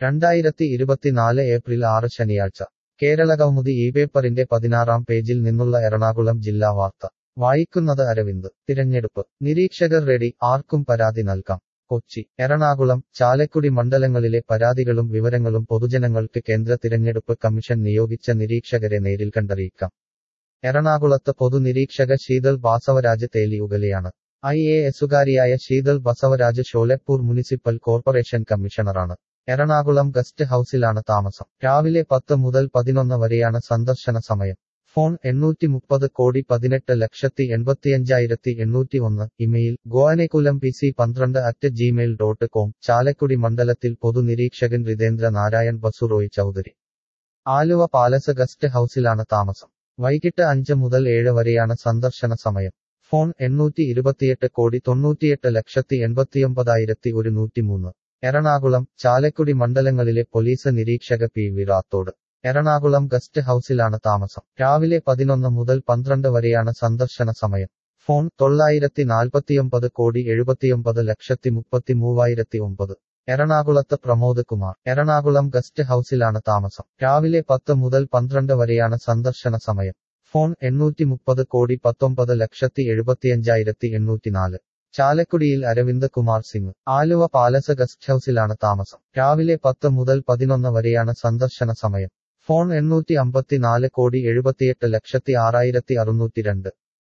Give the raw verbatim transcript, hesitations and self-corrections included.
രണ്ടായിരത്തി ഇരുപത്തിനാല് ഏപ്രിൽ ആറ് ശനിയാഴ്ച കേരളകൗമുദി ഈ പേപ്പറിന്റെ പതിനാറാം പേജിൽ നിന്നുള്ള എറണാകുളം ജില്ലാ വാർത്ത വായിക്കുന്നത് അരവിന്ദ്. തിരഞ്ഞെടുപ്പ് നിരീക്ഷകർ റെഡി, ആർക്കും പരാതി നൽകാം. കൊച്ചി, എറണാകുളം, ചാലക്കുടി മണ്ഡലങ്ങളിലെ പരാതികളും വിവരങ്ങളും പൊതുജനങ്ങൾക്ക് കേന്ദ്ര തിരഞ്ഞെടുപ്പ് കമ്മീഷൻ നിയോഗിച്ച നിരീക്ഷകരെ നേരിൽ കണ്ടറിയിക്കാം. എറണാകുളത്ത് പൊതുനിരീക്ഷക ശീതൾ ബാസവരാജ് തേലിയുഗലെയാണ്. ഐ എ എസുകാരിയായ ശീതൾ ബസവരാജ് ഷോലെപ്പൂർ മുനിസിപ്പൽ കോർപ്പറേഷൻ കമ്മീഷണറാണ്. എറണാകുളം ഗസ്റ്റ് ഹൌസിലാണ് താമസം. രാവിലെ പത്ത് മുതൽ പതിനൊന്ന് വരെയാണ് സന്ദർശന സമയം. ഫോൺ എണ്ണൂറ്റി മുപ്പത് കോടി പതിനെട്ട് ലക്ഷത്തി എൺപത്തിയഞ്ചായിരത്തി എണ്ണൂറ്റി ഒന്ന്. ഇമെയിൽ ഗോഅനകുലം പി സി പന്ത്രണ്ട് at Gmail dot com. Chalakudy മണ്ഡലത്തിൽ പൊതുനിരീക്ഷകൻ റിതേന്ദ്ര നാരായൺ ബസുറോയ് ചൌധരി. ആലുവ പാലസ് ഗസ്റ്റ് ഹൌസിലാണ് താമസം. വൈകിട്ട് അഞ്ച് മുതൽ ഏഴ് വരെയാണ് സന്ദർശന സമയം. ഫോൺ എണ്ണൂറ്റി ഇരുപത്തിയെട്ട് കോടി തൊണ്ണൂറ്റിയെട്ട് ലക്ഷത്തി എൺപത്തിയൊമ്പതായിരത്തി ഒരുന്നൂറ്റി മൂന്ന്. എറണാകുളം, ചാലക്കുടി മണ്ഡലങ്ങളിലെ പോലീസ് നിരീക്ഷക P V Rathod. Ernakulam guest ഹൌസിലാണ് താമസം. രാവിലെ പതിനൊന്ന് മുതൽ പന്ത്രണ്ട് വരെയാണ് സന്ദർശന സമയം. ഫോൺ തൊള്ളായിരത്തി നാൽപ്പത്തിയൊമ്പത് കോടി എഴുപത്തിയൊമ്പത് ലക്ഷത്തി മുപ്പത്തി മൂവായിരത്തി ഒമ്പത്. എറണാകുളത്ത് പ്രമോദ് കുമാർ. എറണാകുളം ഗസ്റ്റ് ഹൌസിലാണ് താമസം. രാവിലെ പത്ത് മുതൽ പന്ത്രണ്ട് വരെയാണ് സന്ദർശന സമയം. ഫോൺ എണ്ണൂറ്റി മുപ്പത് കോടി പത്തൊമ്പത് ലക്ഷത്തി എഴുപത്തിയഞ്ചായിരത്തി എണ്ണൂറ്റിനാല്. ചാലക്കുടിയിൽ അരവിന്ദ് കുമാർ സിംഗ്. ആലുവ പാലസ് ഗസ്റ്റ് ഹൌസിലാണ് താമസം. രാവിലെ പത്ത് മുതൽ പതിനൊന്ന് വരെയാണ് സന്ദർശന സമയം. ഫോൺ എണ്ണൂറ്റി അമ്പത്തിനാല് കോടി എഴുപത്തിയെട്ട് ലക്ഷത്തി ആറായിരത്തി അറുന്നൂറ്റി രണ്ട്.